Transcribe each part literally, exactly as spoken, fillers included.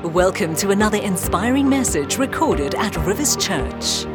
Welcome to another inspiring message recorded at Rivers Church.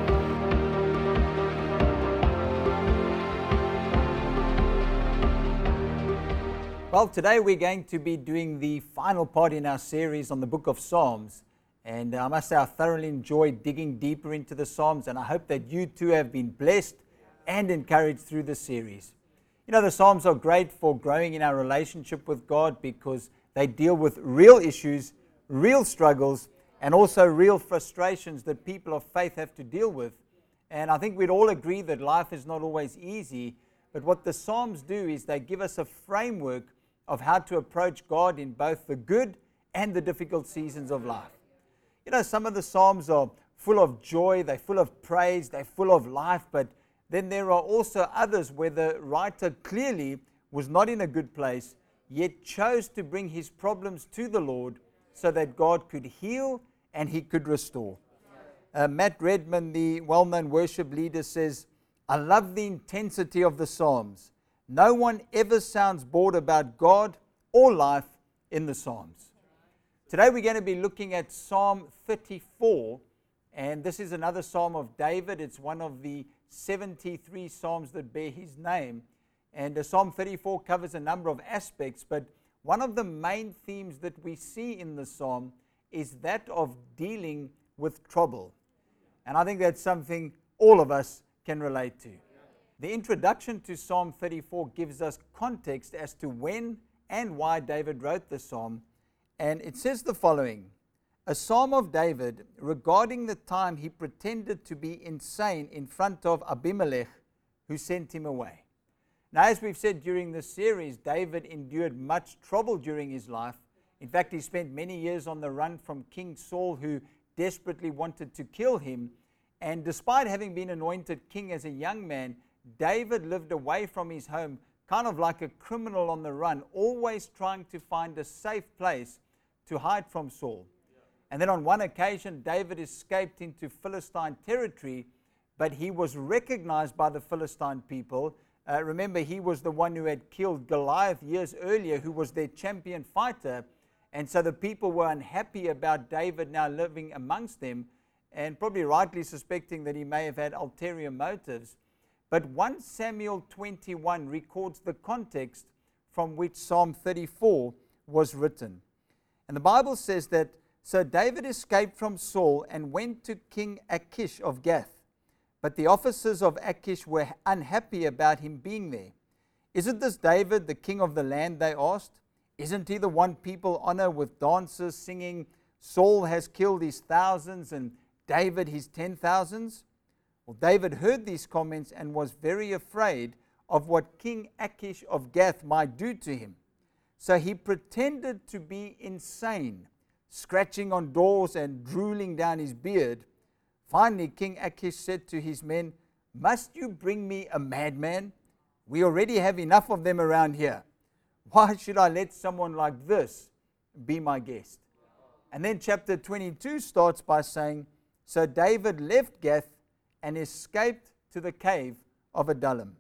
Well, today we're going to be doing the final part in our series on the book of Psalms. And I must say I thoroughly enjoyed digging deeper into the Psalms, and I hope that you too have been blessed and encouraged through this series. You know, the Psalms are great for growing in our relationship with God because they deal with real issues, real struggles, and also real frustrations that people of faith have to deal with. And I think we'd all agree that life is not always easy, but what the Psalms do is they give us a framework of how to approach God in both the good and the difficult seasons of life. You know, some of the Psalms are full of joy, they're full of praise, they're full of life, but then there are also others where the writer clearly was not in a good place, yet chose to bring his problems to the Lord so that God could heal and He could restore. Uh, Matt Redman, the well-known worship leader, says, "I love the intensity of the Psalms. No one ever sounds bored about God or life in the Psalms." Today we're going to be looking at Psalm thirty-four, and this is another Psalm of David. It's one of the seventy-three Psalms that bear his name. And uh, Psalm thirty-four covers a number of aspects, but one of the main themes that we see in the Psalm is that of dealing with trouble. And I think that's something all of us can relate to. The introduction to Psalm thirty-four gives us context as to when and why David wrote the Psalm. And it says the following: "A Psalm of David regarding the time he pretended to be insane in front of Abimelech, who sent him away." Now, as we've said during this series, David endured much trouble during his life. In fact, he spent many years on the run from King Saul, who desperately wanted to kill him. And despite having been anointed king as a young man, David lived away from his home, kind of like a criminal on the run, always trying to find a safe place to hide from Saul. And then on one occasion, David escaped into Philistine territory, but he was recognized by the Philistine people. Uh, remember, he was the one who had killed Goliath years earlier, who was their champion fighter. And so the people were unhappy about David now living amongst them, and probably rightly suspecting that he may have had ulterior motives. But First Samuel twenty-one records the context from which Psalm thirty-four was written. And the Bible says that, "So David escaped from Saul and went to King Achish of Gath. But the officers of Achish were unhappy about him being there. 'Isn't this David, the king of the land?' they asked. 'Isn't he the one people honor with dances, singing, Saul has killed his thousands and David his ten thousands?' Well, David heard these comments and was very afraid of what King Achish of Gath might do to him. So he pretended to be insane, scratching on doors and drooling down his beard. Finally, King Achish said to his men, 'Must you bring me a madman? We already have enough of them around here. Why should I let someone like this be my guest?' And then chapter twenty-two starts by saying, "So David left Gath and escaped to the cave of Adullam."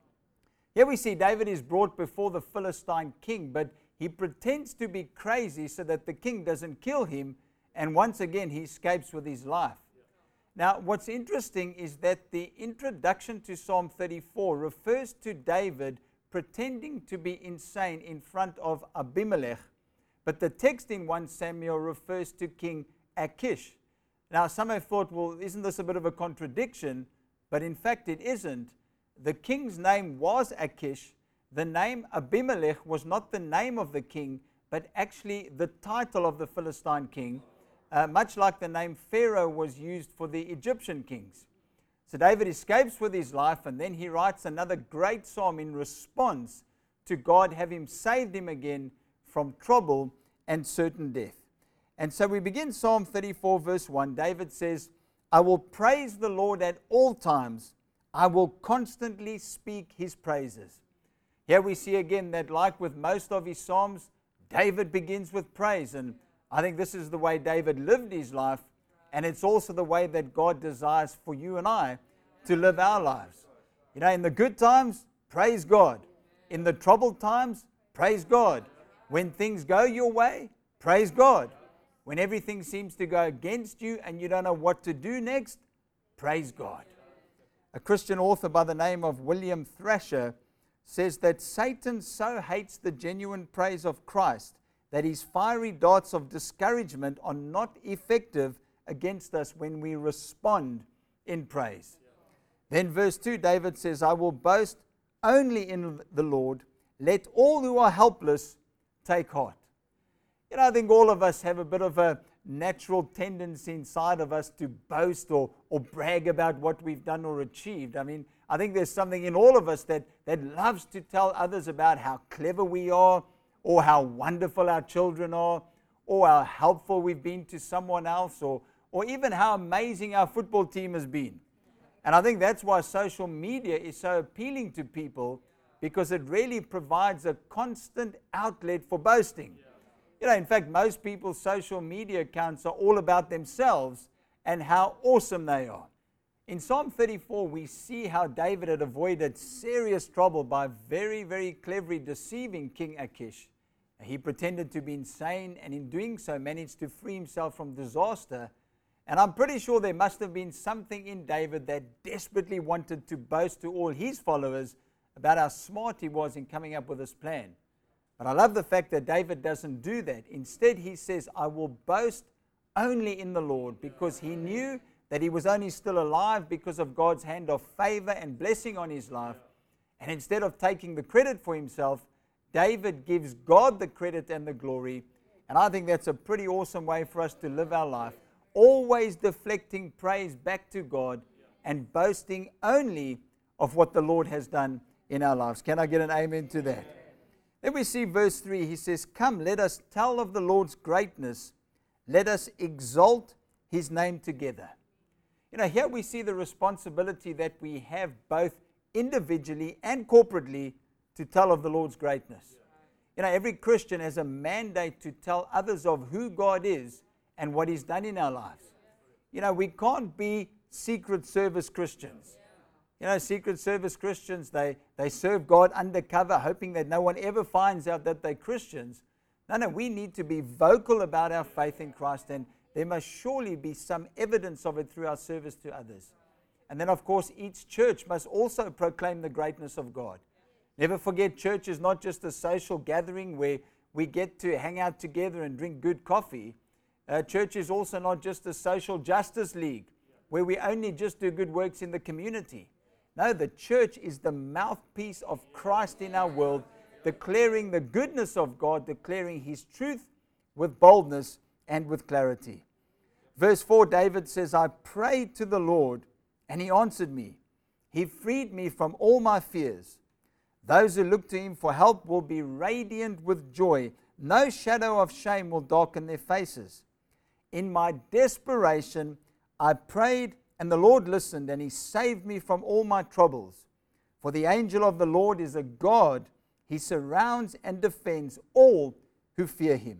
Here we see David is brought before the Philistine king, but he pretends to be crazy so that the king doesn't kill him, and once again he escapes with his life. Now, what's interesting is that the introduction to Psalm thirty-four refers to David pretending to be insane in front of Abimelech, but the text in First Samuel refers to King Achish. Now, some have thought, well, isn't this a bit of a contradiction? But in fact, it isn't. The king's name was Achish. The name Abimelech was not the name of the king, but actually the title of the Philistine king. Uh, much like the name Pharaoh was used for the Egyptian kings. So David escapes with his life, and then he writes another great psalm in response to God having saved him again from trouble and certain death. And so we begin Psalm thirty-four verse one. David says, "I will praise the Lord at all times. I will constantly speak His praises." Here we see again that, like with most of his psalms, David begins with praise, and I think this is the way David lived his life, and it's also the way that God desires for you and I to live our lives. You know, in the good times, praise God. In the troubled times, praise God. When things go your way, praise God. When everything seems to go against you and you don't know what to do next, praise God. A Christian author by the name of William Thrasher says that Satan so hates the genuine praise of Christ that his fiery darts of discouragement are not effective against us when we respond in praise. Then verse two, David says, I will boast only in the Lord. Let all who are helpless take heart. You know, I think all of us have a bit of a natural tendency inside of us to boast or, or brag about what we've done or achieved. I mean, I think there's something in all of us that, that loves to tell others about how clever we are, or how wonderful our children are, or how helpful we've been to someone else, or, or even how amazing our football team has been. And I think that's why social media is so appealing to people, because it really provides a constant outlet for boasting. You know, in fact, most people's social media accounts are all about themselves and how awesome they are. In Psalm thirty-four, we see how David had avoided serious trouble by very, very cleverly deceiving King Achish. He pretended to be insane, and in doing so managed to free himself from disaster. And I'm pretty sure there must have been something in David that desperately wanted to boast to all his followers about how smart he was in coming up with this plan. But I love the fact that David doesn't do that. Instead, he says, I will boast only in the Lord, because he knew that he was only still alive because of God's hand of favor and blessing on his life. And instead of taking the credit for himself, David gives God the credit and the glory. And I think that's a pretty awesome way for us to live our life, always deflecting praise back to God and boasting only of what the Lord has done in our lives. Can I get an amen to that? Then we see verse three, he says, come, let us tell of the Lord's greatness. Let us exalt his name together. You know, here we see the responsibility that we have both individually and corporately to tell of the Lord's greatness. You know, every Christian has a mandate to tell others of who God is and what he's done in our lives. You know, we can't be Secret Service Christians. You know, Secret Service Christians, they, they serve God undercover, hoping that no one ever finds out that they're Christians. No, no, we need to be vocal about our faith in Christ, and there must surely be some evidence of it through our service to others. And then, of course, each church must also proclaim the greatness of God. Never forget, church is not just a social gathering where we get to hang out together and drink good coffee. Uh, church is also not just a social justice league where we only just do good works in the community. No, the church is the mouthpiece of Christ in our world, declaring the goodness of God, declaring his truth with boldness and with clarity. Verse four, David says, I prayed to the Lord, and he answered me. He freed me from all my fears. Those who look to him for help will be radiant with joy. No shadow of shame will darken their faces. In my desperation, I prayed, and the Lord listened, and he saved me from all my troubles. For the angel of the Lord is a God. He surrounds and defends all who fear him.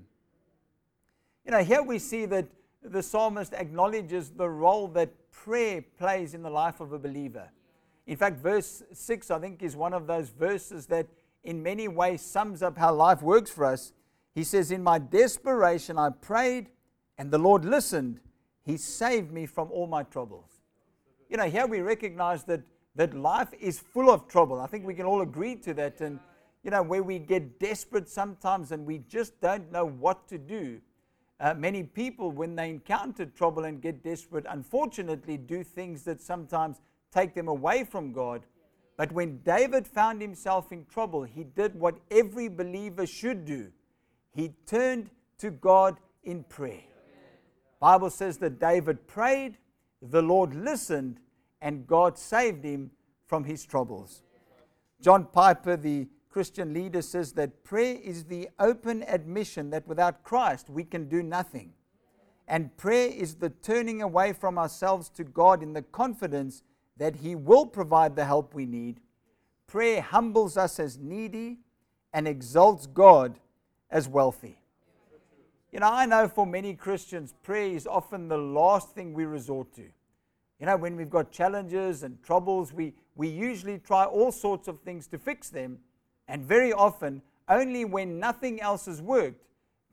You know, here we see that the psalmist acknowledges the role that prayer plays in the life of a believer. In fact, verse six, I think, is one of those verses that in many ways sums up how life works for us. He says, in my desperation I prayed, and the Lord listened. He saved me from all my troubles. You know, here we recognize that, that life is full of trouble. I think we can all agree to that. And, you know, where we get desperate sometimes and we just don't know what to do. Uh, many people, when they encounter trouble and get desperate, unfortunately do things that sometimes take them away from God. But when David found himself in trouble, he did what every believer should do. He turned to God in prayer. The Bible says that David prayed, the Lord listened, and God saved him from his troubles. John Piper, the Christian leader, says that prayer is the open admission that without Christ we can do nothing. And prayer is the turning away from ourselves to God in the confidence that he will provide the help we need. Prayer humbles us as needy and exalts God as wealthy. You know, I know for many Christians, prayer is often the last thing we resort to. You know, when we've got challenges and troubles, we, we usually try all sorts of things to fix them. And very often, only when nothing else has worked,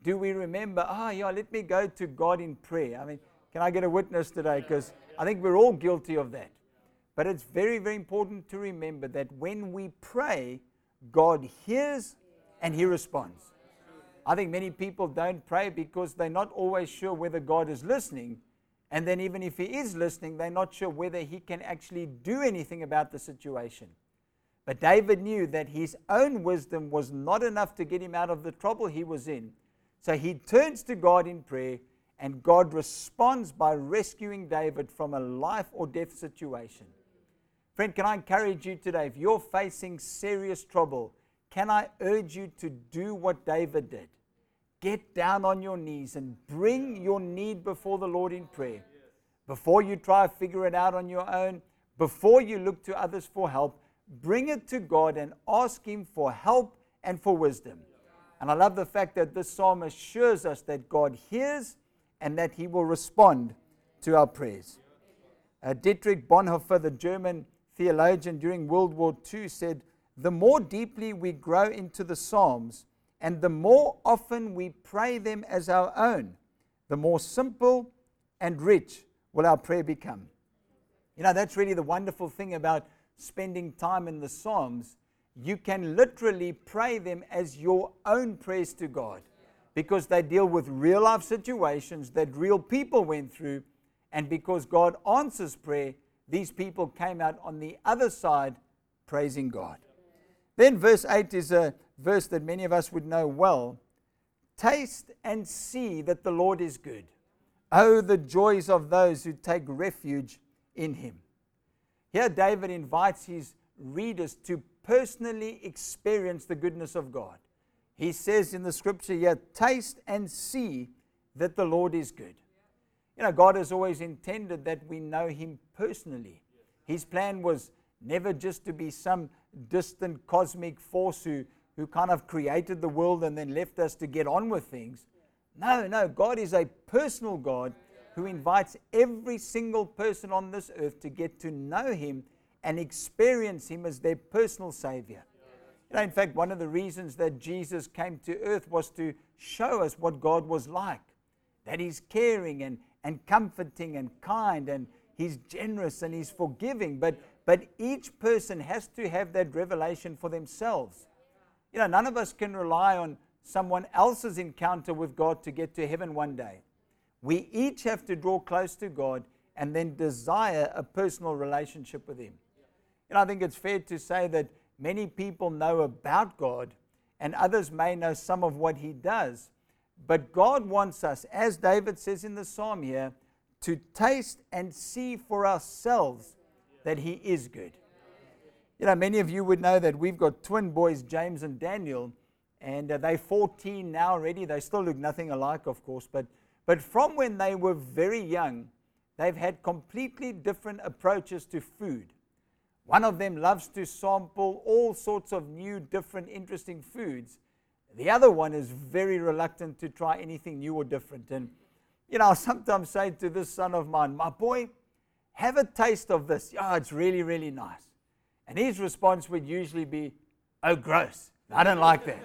Do we remember, ah, oh, yeah, let me go to God in prayer? I mean, can I get a witness today? Because I think we're all guilty of that. But it's very, very important to remember that when we pray, God hears and He responds. I think many people don't pray because they're not always sure whether God is listening. And then even if He is listening, they're not sure whether He can actually do anything about the situation. But David knew that his own wisdom was not enough to get him out of the trouble he was in. So he turns to God in prayer, and God responds by rescuing David from a life or death situation. Friend, can I encourage you today, if you're facing serious trouble, can I urge you to do what David did? Get down on your knees and bring your need before the Lord in prayer. Before you try to figure it out on your own, before you look to others for help, bring it to God and ask Him for help and for wisdom. And I love the fact that this psalm assures us that God hears and that He will respond to our prayers. Uh, Dietrich Bonhoeffer, the German theologian during World War Two, said, "The more deeply we grow into the Psalms and the more often we pray them as our own, the more simple and rich will our prayer become." You know, that's really the wonderful thing about spending time in the Psalms. You can literally pray them as your own prayers to God, because they deal with real life situations that real people went through, and because God answers prayer, these people came out on the other side praising God. Then verse eight is a verse that many of us would know well. Taste and see that the Lord is good. Oh, the joys of those who take refuge in Him. Here David invites his readers to personally experience the goodness of God. He says in the scripture here, taste and see that the Lord is good. You know, God has always intended that we know Him personally. His plan was never just to be some distant cosmic force who, who kind of created the world and then left us to get on with things. No, no, God is a personal God who invites every single person on this earth to get to know Him and experience Him as their personal Savior. You know, in fact, one of the reasons that Jesus came to earth was to show us what God was like, that He's caring and, and comforting and kind, and He's generous and He's forgiving, but, but each person has to have that revelation for themselves. You know, none of us can rely on someone else's encounter with God to get to heaven one day. We each have to draw close to God and then desire a personal relationship with Him. And I think it's fair to say that many people know about God and others may know some of what He does. But God wants us, as David says in the psalm here, to taste and see for ourselves that He is good. You know, many of you would know that we've got twin boys, James and Daniel, and uh, they're fourteen now already. They still look nothing alike, of course, but But from when they were very young, they've had completely different approaches to food. One of them loves to sample all sorts of new, different, interesting foods. The other one is very reluctant to try anything new or different. And, you know, I sometimes say to this son of mine, "My boy, have a taste of this. Oh, it's really, really nice." And his response would usually be, "Oh, gross. I don't like that."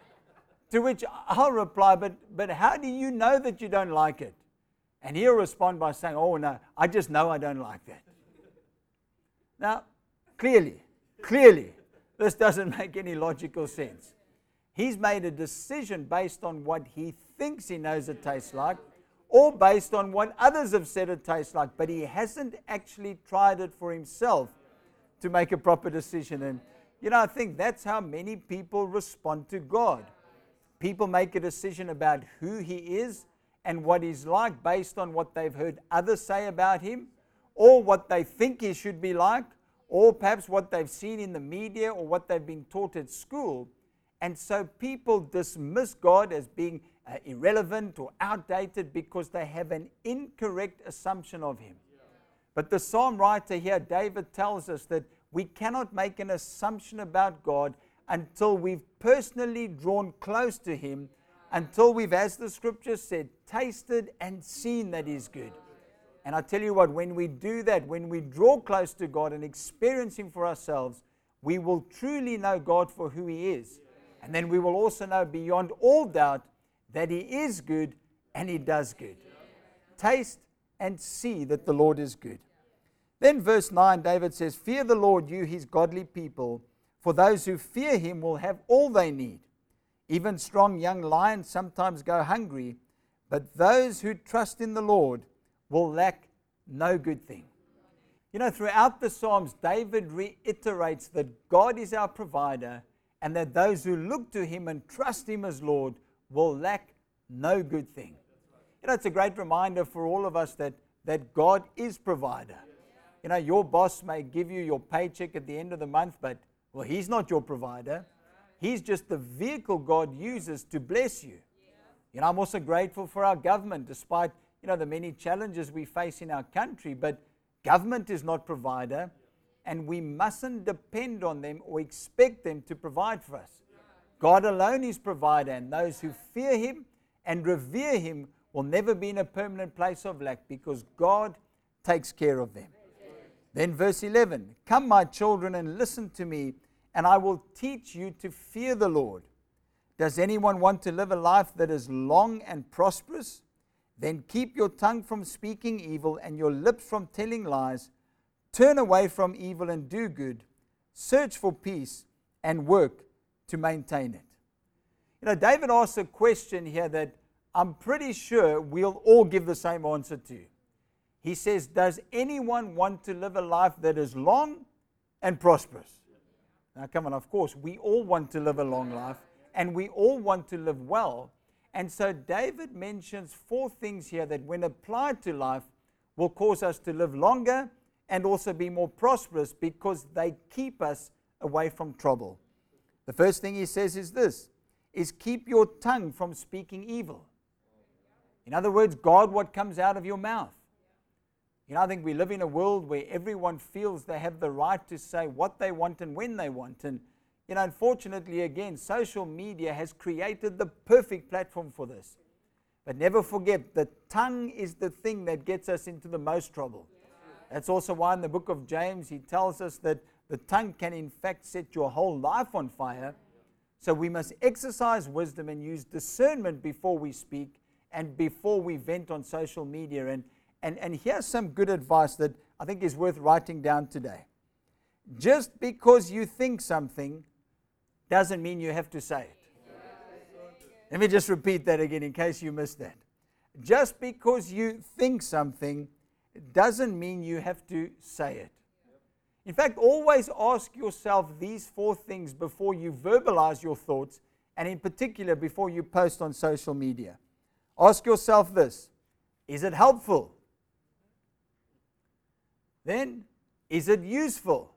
To which I'll reply, but, but how do you know that you don't like it? And he'll respond by saying, "Oh, no, I just know I don't like that." Now, clearly, clearly, this doesn't make any logical sense. He's made a decision based on what he thinks he knows it tastes like, or based on what others have said it tastes like, but he hasn't actually tried it for himself to make a proper decision. And, you know, I think that's how many people respond to God. People make a decision about who He is and what He's like based on what they've heard others say about Him, or what they think He should be like, or perhaps what they've seen in the media or what they've been taught at school. And so people dismiss God as being uh, irrelevant or outdated because they have an incorrect assumption of Him. But the psalm writer here, David, tells us that we cannot make an assumption about God until we've personally drawn close to Him, until we've, as the scripture said, tasted and seen that He's good. And I tell you what, when we do that, when we draw close to God and experience Him for ourselves, we will truly know God for who He is. And then we will also know beyond all doubt that He is good and He does good. Taste and see that the Lord is good. Then verse nine, David says, fear the Lord, you His godly people, for those who fear Him will have all they need. Even strong young lions sometimes go hungry, but those who trust in the Lord will lack no good thing. You know, throughout the Psalms, David reiterates that God is our provider and that those who look to Him and trust Him as Lord will lack no good thing. You know, it's a great reminder for all of us that, that God is provider. You know, your boss may give you your paycheck at the end of the month, but, well, He's not your provider. He's just the vehicle God uses to bless you. You know, I'm also grateful for our government, despite, you know, the many challenges we face in our country, but government is not provider, and we mustn't depend on them or expect them to provide for us. God alone is provider, and those who fear Him and revere Him will never be in a permanent place of lack because God takes care of them. Then verse eleven, come my children and listen to me, and I will teach you to fear the Lord. Does anyone want to live a life that is long and prosperous? Then keep your tongue from speaking evil and your lips from telling lies. Turn away from evil and do good. Search for peace and work to maintain it. You know, David asks a question here that I'm pretty sure we'll all give the same answer to. He says, does anyone want to live a life that is long and prosperous? Now, come on, of course, we all want to live a long life and we all want to live well. And so David mentions four things here that when applied to life will cause us to live longer and also be more prosperous because they keep us away from trouble. The first thing he says is this, is keep your tongue from speaking evil. In other words, guard what comes out of your mouth. You know, I think we live in a world where everyone feels they have the right to say what they want and when they want. And, you know, unfortunately, again, social media has created the perfect platform for this. But never forget, the tongue is the thing that gets us into the most trouble. That's also why in the book of James, he tells us that the tongue can in fact set your whole life on fire. So we must exercise wisdom and use discernment before we speak and before we vent on social media. And And, and here's some good advice that I think is worth writing down today. Just because you think something doesn't mean you have to say it. Let me just repeat that again in case you missed that. Just because you think something doesn't mean you have to say it. In fact, always ask yourself these four things before you verbalize your thoughts, and in particular before you post on social media. Ask yourself this, is it helpful? Then, is it useful?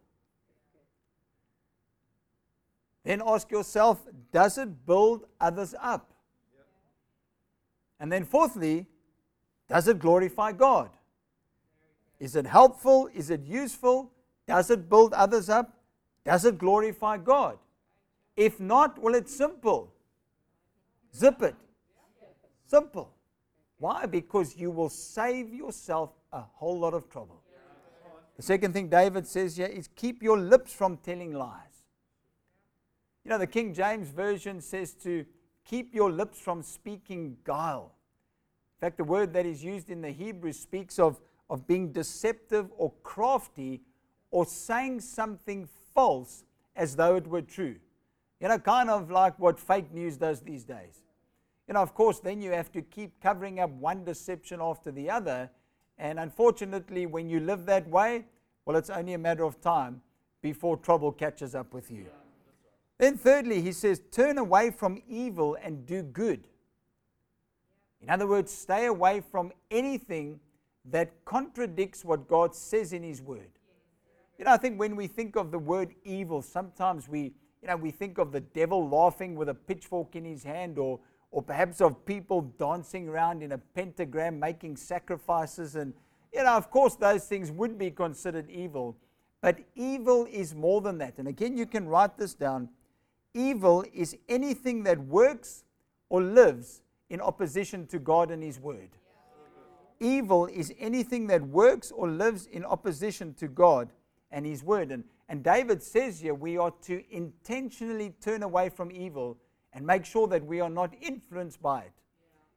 Then ask yourself, does it build others up? And then fourthly, does it glorify God? Is it helpful? Is it useful? Does it build others up? Does it glorify God? If not, well, it's simple. Zip it. Simple. Why? Because you will save yourself a whole lot of trouble. The second thing David says here is keep your lips from telling lies. You know, the King James Version says to keep your lips from speaking guile. In fact, the word that is used in the Hebrew speaks of, of being deceptive or crafty or saying something false as though it were true. You know, kind of like what fake news does these days. You know, of course, then you have to keep covering up one deception after the other. And unfortunately, when you live that way, well, it's only a matter of time before trouble catches up with you. Then thirdly, he says, turn away from evil and do good. In other words, stay away from anything that contradicts what God says in His Word. You know, I think when we think of the word evil, sometimes we, you know, we think of the devil laughing with a pitchfork in his hand, or or perhaps of people dancing around in a pentagram, making sacrifices. And, you know, of course, those things would be considered evil. But evil is more than that. And again, you can write this down. Evil is anything that works or lives in opposition to God and His Word. Evil is anything that works or lives in opposition to God and His Word. And, and David says here we are to intentionally turn away from evil and make sure that we are not influenced by it.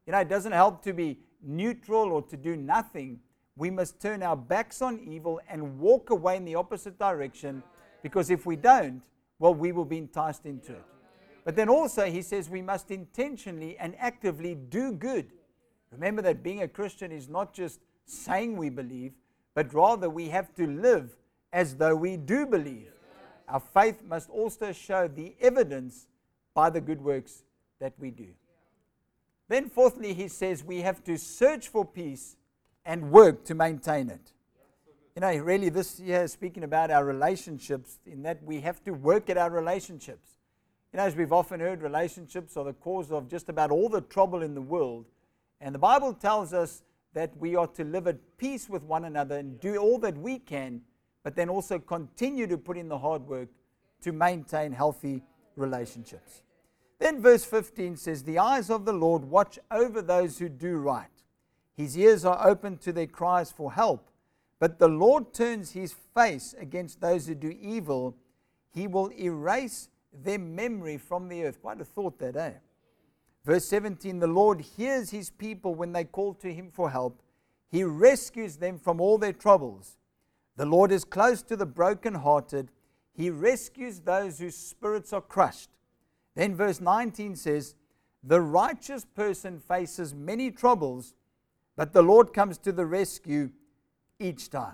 You know, it doesn't help to be neutral or to do nothing. We must turn our backs on evil and walk away in the opposite direction, because if we don't, well, we will be enticed into it. But then also he says we must intentionally and actively do good. Remember that being a Christian is not just saying we believe, but rather we have to live as though we do believe. Our faith must also show the evidence by the good works that we do. Then fourthly, he says we have to search for peace and work to maintain it. You know, really this year is speaking about our relationships, in that we have to work at our relationships. You know, as we've often heard, relationships are the cause of just about all the trouble in the world. And the Bible tells us that we are to live at peace with one another and do all that we can, but then also continue to put in the hard work to maintain healthy relationships. Then verse fifteen says, the eyes of the Lord watch over those who do right. His ears are open to their cries for help. But the Lord turns his face against those who do evil. He will erase their memory from the earth. Quite a thought that, eh? Verse seventeen, the Lord hears his people when they call to him for help. He rescues them from all their troubles. The Lord is close to the brokenhearted. He rescues those whose spirits are crushed. Then verse nineteen says, the righteous person faces many troubles, but the Lord comes to the rescue each time.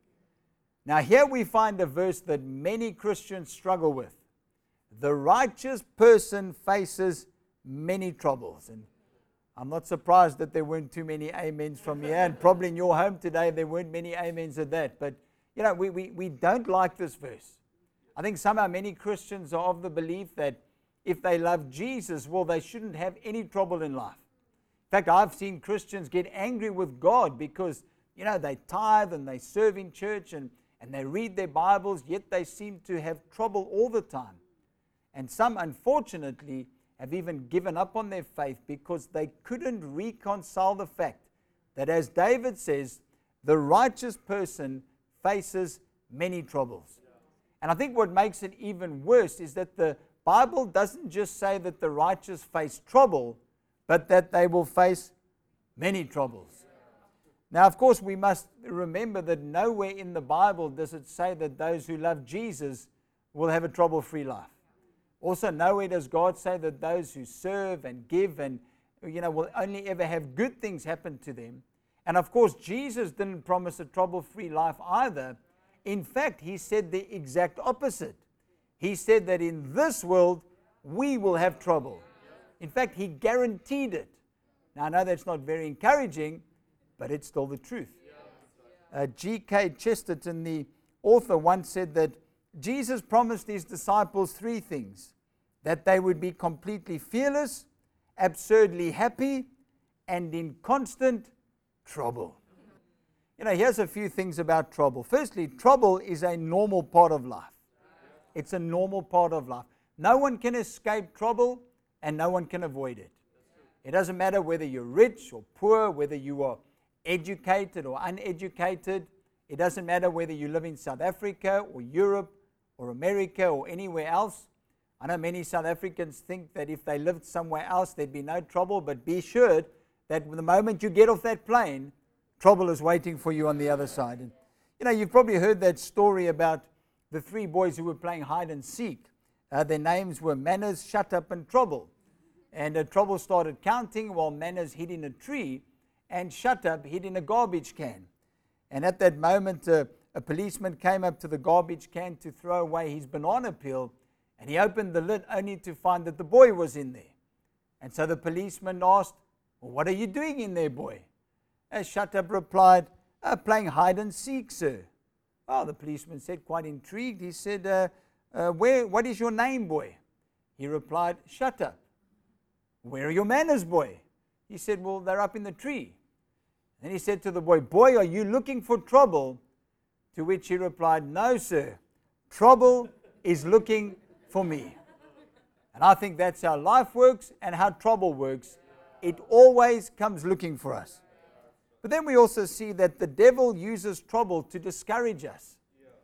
Now here we find a verse that many Christians struggle with. The righteous person faces many troubles. And I'm not surprised that there weren't too many amens from here, and probably in your home today there weren't many amens at that. But you know, we, we, we don't like this verse. I think somehow many Christians are of the belief that if they love Jesus, well, they shouldn't have any trouble in life. In fact, I've seen Christians get angry with God because, you know, they tithe and they serve in church and, and they read their Bibles, yet they seem to have trouble all the time. And some, unfortunately, have even given up on their faith because they couldn't reconcile the fact that, as David says, the righteous person faces many troubles. And I think what makes it even worse is that the Bible doesn't just say that the righteous face trouble, but that they will face many troubles. Now, of course, we must remember that nowhere in the Bible does it say that those who love Jesus will have a trouble-free life. Also, nowhere does God say that those who serve and give and, you know, will only ever have good things happen to them. And of course, Jesus didn't promise a trouble-free life either. In fact, he said the exact opposite. He said that in this world, we will have trouble. In fact, he guaranteed it. Now, I know that's not very encouraging, but it's still the truth. Uh, G K Chesterton, the author, once said that Jesus promised his disciples three things: that they would be completely fearless, absurdly happy, and in constant trouble. You know, here's a few things about trouble. Firstly, trouble is a normal part of life. It's a normal part of life. No one can escape trouble, and no one can avoid it. It doesn't matter whether you're rich or poor, whether you are educated or uneducated. It doesn't matter whether you live in South Africa or Europe or America or anywhere else. I know many South Africans think that if they lived somewhere else, there'd be no trouble, but be assured that the moment you get off that plane, trouble is waiting for you on the other side. And, you know, you've probably heard that story about the three boys who were playing hide and seek. Uh, their names were Manners, Shut Up, and Trouble. And uh, Trouble started counting while Manners hid in a tree and Shut Up hid in a garbage can. And at that moment, uh, a policeman came up to the garbage can to throw away his banana peel, and he opened the lid only to find that the boy was in there. And so the policeman asked, well, what are you doing in there, boy? As Shut Up replied, uh, playing hide and seek, sir. Oh, the policeman said, quite intrigued. He said, uh, uh, where, what is your name, boy? He replied, Shut Up. Where are your manners, boy? He said, well, they're up in the tree. Then he said to the boy, boy, are you looking for trouble? To which he replied, no, sir. Trouble is looking for me. And I think that's how life works and how trouble works. It always comes looking for us. But then we also see that the devil uses trouble to discourage us.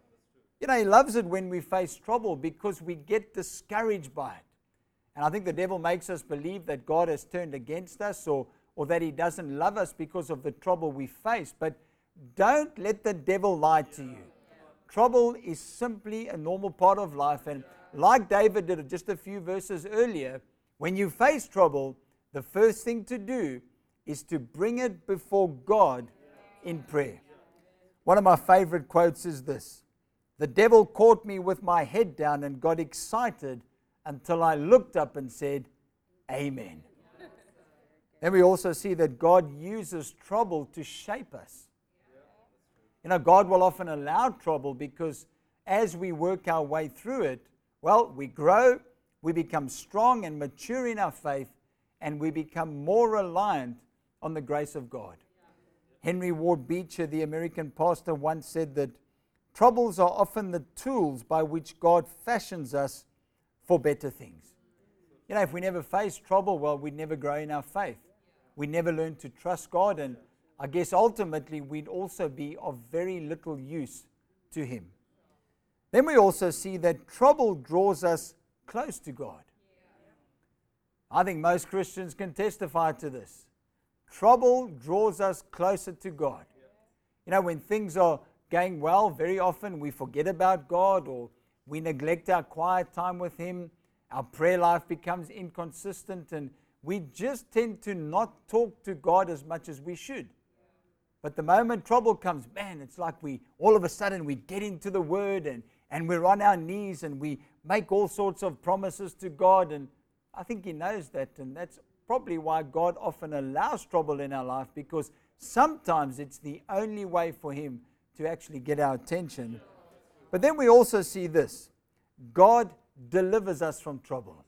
You know, he loves it when we face trouble because we get discouraged by it. And I think the devil makes us believe that God has turned against us, or, or that He doesn't love us because of the trouble we face. But don't let the devil lie to you. Trouble is simply a normal part of life. And like David did just a few verses earlier, when you face trouble, the first thing to do is to bring it before God in prayer. One of my favorite quotes is this: "The devil caught me with my head down and got excited until I looked up and said, Amen." Then we also see that God uses trouble to shape us. You know, God will often allow trouble because as we work our way through it, well, we grow, we become strong and mature in our faith, and we become more reliant on the grace of God. Henry Ward Beecher, the American pastor, once said that troubles are often the tools by which God fashions us for better things. You know, if we never face trouble, well, we'd never grow in our faith. We never learn to trust God, and I guess ultimately we'd also be of very little use to Him. Then we also see that trouble draws us close to God. I think most Christians can testify to this. Trouble draws us closer to God. You know, when things are going well, very often we forget about God, or we neglect our quiet time with Him. Our prayer life becomes inconsistent, and we just tend to not talk to God as much as we should. But the moment trouble comes, man, it's like we, all of a sudden, we get into the Word, and, and we're on our knees, and we make all sorts of promises to God, and I think He knows that, and that's probably why God often allows trouble in our life, because sometimes it's the only way for Him to actually get our attention. But then we also see this: God delivers us from trouble.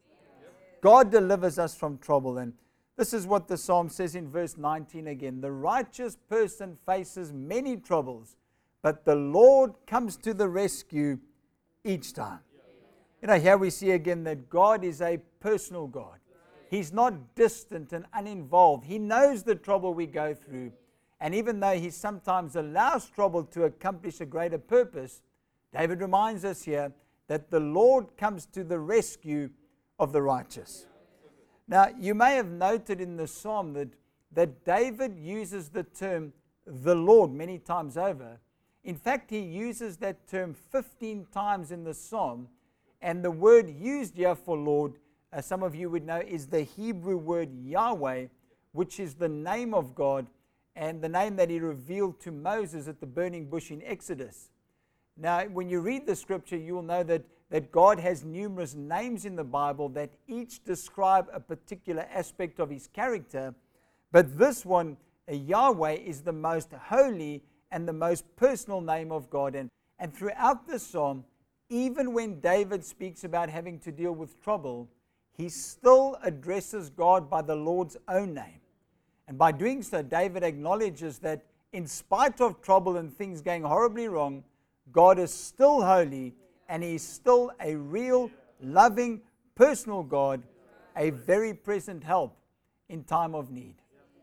God delivers us from trouble. And this is what the psalm says in verse nineteen again: "The righteous person faces many troubles, but the Lord comes to the rescue each time." You know, here we see again that God is a personal God. He's not distant and uninvolved. He knows the trouble we go through. And even though He sometimes allows trouble to accomplish a greater purpose, David reminds us here that the Lord comes to the rescue of the righteous. Now, you may have noted in the psalm that, that David uses the term the Lord many times over. In fact, he uses that term fifteen times in the psalm, and the word used here for Lord, as some of you would know, is the Hebrew word Yahweh, which is the name of God and the name that He revealed to Moses at the burning bush in Exodus. Now, when you read the scripture, you will know that, that God has numerous names in the Bible that each describe a particular aspect of His character, but this one, Yahweh, is the most holy and the most personal name of God. And, and throughout the psalm, even when David speaks about having to deal with trouble, he still addresses God by the Lord's own name. And by doing so, David acknowledges that in spite of trouble and things going horribly wrong, God is still holy, and He is still a real, loving, personal God, a very present help in time of need.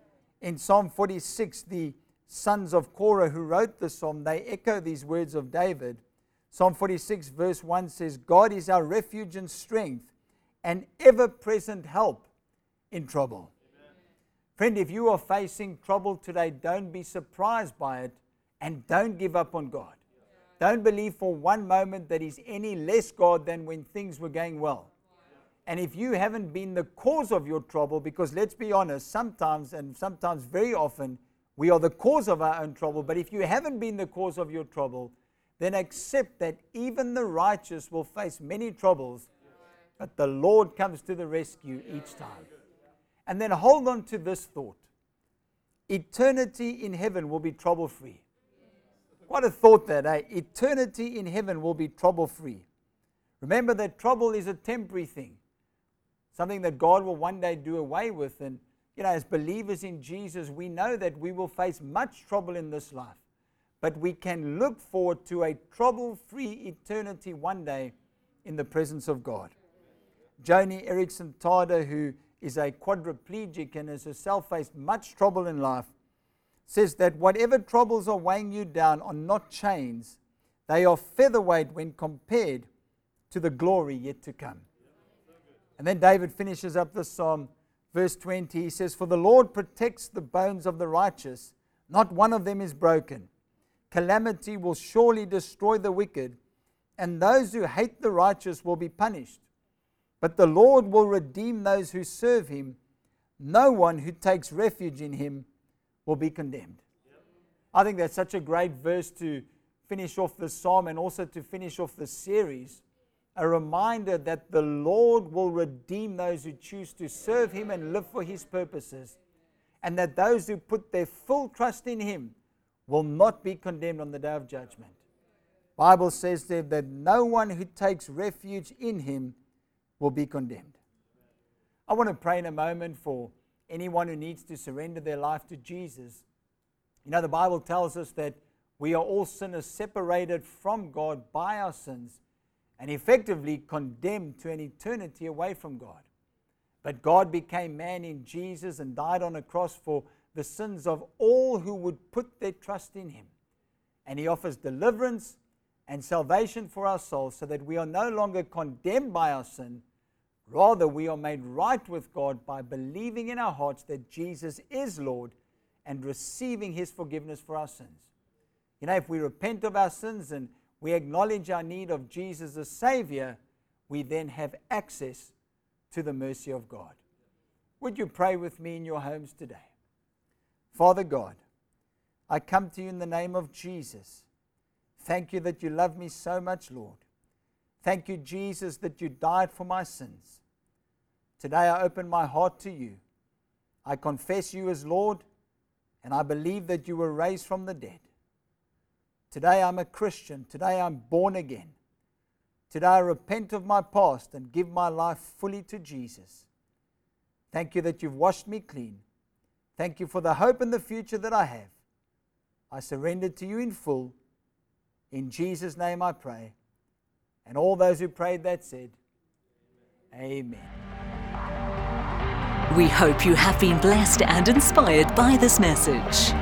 In Psalm forty-six, the sons of Korah who wrote the psalm, they echo these words of David. Psalm forty-six verse one says, "God is our refuge and strength, an ever-present help in trouble." Amen. Friend, if you are facing trouble today, don't be surprised by it, and don't give up on God. Yeah. Don't believe for one moment that He's any less God than when things were going well. Yeah. And if you haven't been the cause of your trouble, because let's be honest, sometimes and sometimes very often, we are the cause of our own trouble, but if you haven't been the cause of your trouble, then accept that even the righteous will face many troubles, but the Lord comes to the rescue each time. And then hold on to this thought: eternity in heaven will be trouble-free. What a thought that, eh? Eternity in heaven will be trouble-free. Remember that trouble is a temporary thing, something that God will one day do away with. And, you know, as believers in Jesus, we know that we will face much trouble in this life, but we can look forward to a trouble-free eternity one day in the presence of God. Joni Eareckson Tada, who is a quadriplegic and has herself faced much trouble in life, says that whatever troubles are weighing you down are not chains. They are featherweight when compared to the glory yet to come. And then David finishes up the psalm verse twenty, he says, "For the Lord protects the bones of the righteous, not one of them is broken. Calamity will surely destroy the wicked, and those who hate the righteous will be punished. But the Lord will redeem those who serve him. No one who takes refuge in him will be condemned." I think that's such a great verse to finish off the psalm and also to finish off the series. A reminder that the Lord will redeem those who choose to serve him and live for his purposes, and that those who put their full trust in him will not be condemned on the day of judgment. The Bible says there that no one who takes refuge in him will be condemned. I want to pray in a moment for anyone who needs to surrender their life to Jesus. You know, the Bible tells us that we are all sinners separated from God by our sins and effectively condemned to an eternity away from God. But God became man in Jesus and died on a cross for the sins of all who would put their trust in him. And he offers deliverance and salvation for our souls so that we are no longer condemned by our sin. Rather, we are made right with God by believing in our hearts that Jesus is Lord and receiving his forgiveness for our sins. You know, if we repent of our sins and we acknowledge our need of Jesus as Savior, we then have access to the mercy of God. Would you pray with me in your homes today? Father God, I come to you in the name of Jesus. Thank you that you love me so much, Lord. Thank you, Jesus, that you died for my sins. Today I open my heart to you. I confess you as Lord, and I believe that you were raised from the dead. Today I'm a Christian. Today I'm born again. Today I repent of my past and give my life fully to Jesus. Thank you that you've washed me clean. Thank you for the hope and the future that I have. I surrender to you in full. In Jesus' name I pray. And all those who prayed that said, Amen. We hope you have been blessed and inspired by this message.